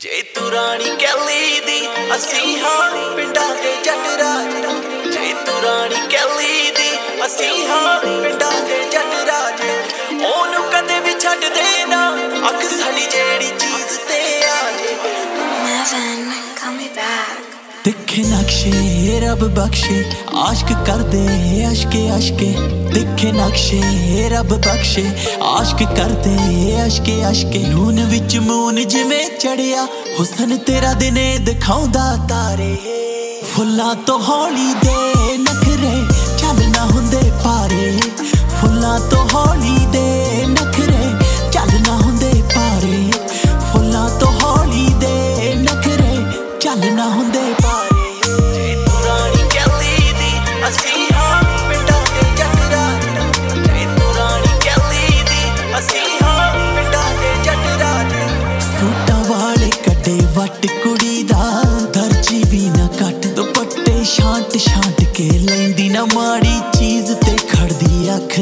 ਜੇ ਤੂੰ ਰਾਣੀ ਕੈਲੀ ਦੀ ਅਸੀਂ ਹਾਂ ਪਿੰਡਾਂ ਦੇ ਜੱਟ ਰਾਜ। ਜੇ ਤੂੰ ਰਾਣੀ ਕੈਲੀ ਦੀ ਅਸੀਂ ਹਾਂ ਪਿੰਡਾਂ ਦੇ ਜੱਟ ਰਾਜ। ਉਹਨੂੰ ਕਦੇ ਵੀ ਛੱਡ ਦੇ ਨਾ ਅੱਖ ਸਾਡੀ ਜਿਹੜੀ ਚੀਜ਼ ਤੇ ਆ ਜੇ। Nevan, call me back. दिखे नक्शे रब बख्शे आश्क कर दे अशके अशके। दिखे नक्शे रब बख्शे आश्क कर दे अशके अशके। नून विच मून जिवें चढ़िया हुसन तेरा दिने दिखाउंदा तारे। फुल्लां तो हौली दे नखरे चल ना हुंदे पारे। फुल्लां तो हौली दे नखरे चल ना हुंदे पारे। फुल्लां तो हौली दे नखरे चल ना हुंदे पारे। ਜੇ ਤੂੰ ਰਾਣੀ ਕੈਲੀ ਦੀ ਅਸੀਂ ਹਾਂ ਪਿੰਡਾਂ ਦੇ ਜੱਟ ਰਾਜ। ਜੇ ਤੂੰ ਰਾਣੀ ਕੈਲੀ ਦੀ ਅਸੀਂ ਹਾਂ ਪਿੰਡਾਂ ਦੇ ਜੱਟ ਰਾਜ। सूटा वाले कटे वट कुड़ी दा दर्जी भी ना कट। दुपट्टे छांट छांट के लैंदी ना माड़ी चीज ते खड़दी अख।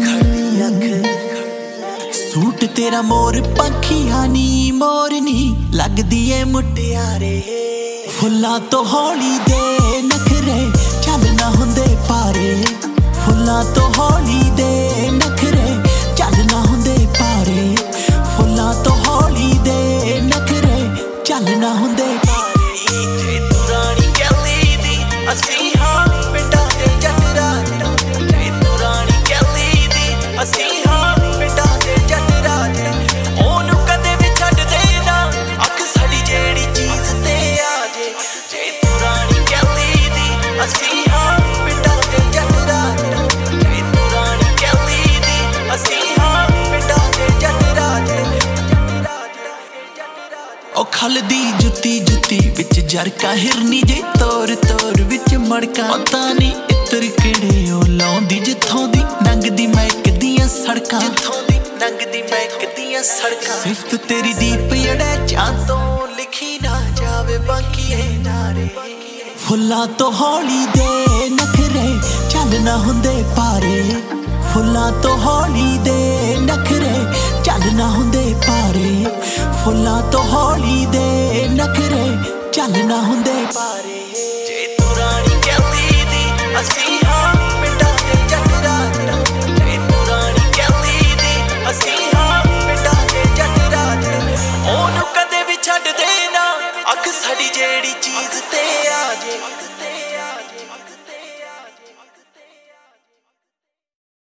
सूट तेरा मोर पंखिया नी मोरनी लगदी ए मुटियारे। फुल्लां तो हौली दे नखरे चल ना हुंदे पारे। फुल्लां तो हौली दे नखरे चल ना हुंदे पारे। फुल्लां तो हौली दे नखरे चल ना हुंदे पारे। ਜੇ ਤੂੰ ਰਾਣੀ ਕੈਲੀ ਦੀ ਅਸੀਂ ਹਾਂ ਪਿੰਡਾਂ ਦੇ ਜੱਟ ਰਾਜ। ਜੇ ਤੂੰ ਰਾਣੀ ਕੈਲੀ ਦੀ ਅਸੀਂ ਹਾਂ ਪਿੰਡਾਂ ਦੇ ਜੱਟ ਰਾਜ। ਉਹਨੂੰ ਕਦੇ ਵੀ ਛੱਡ ਦੇ ਨਾ ਅੱਖ ਸਾਡੀ ਜਿਹੜੀ ਚੀਜ਼ ਤੇ ਆ ਜੇ। ਜੇ ਤੂੰ ਰਾਣੀ ਕੈਲੀ ਦੀ ਅਸੀਂ ਹਾਂ ਪਿੰਡਾਂ ਦੇ ਜੱਟ ਰਾਜ। ਜੇ ਤੂੰ ਰਾਣੀ ਕੈਲੀ ਦੀ ਅਸੀਂ ਹਾਂ ਪਿੰਡਾਂ ਦੇ ਜੱਟ ਰਾਜ। ओ खलदी जुत्ती जुत्ती विच जरका हिरनी जे तोर तोर विच मड़का। पता नहीं इत्र किहड़े ओ लाउंदी जिथों दी नंगदी महकदियां सड़कां। ਜਿੱਥੋਂ ਦੀ ਨੰਗਦੀ ਮਹਿਕਦੀਆਂ ਸੜਕਾਂ। सिफत तेरी दीप जड़े ਚਾਂਦੋਂ ਲਿਖੀ ਨਾ ਜਾਵੇ ਬਾਕੀ ਇਹ ਨਾਰੇ। फुल्लां तो हौली दे नखरे चल ना हुंदे पारे। फुल्लां तो हौली दे नखरे चल ना हुंदे पारे। फुल्लां तो हौली दे नखरे चल ना हुंदे पारे।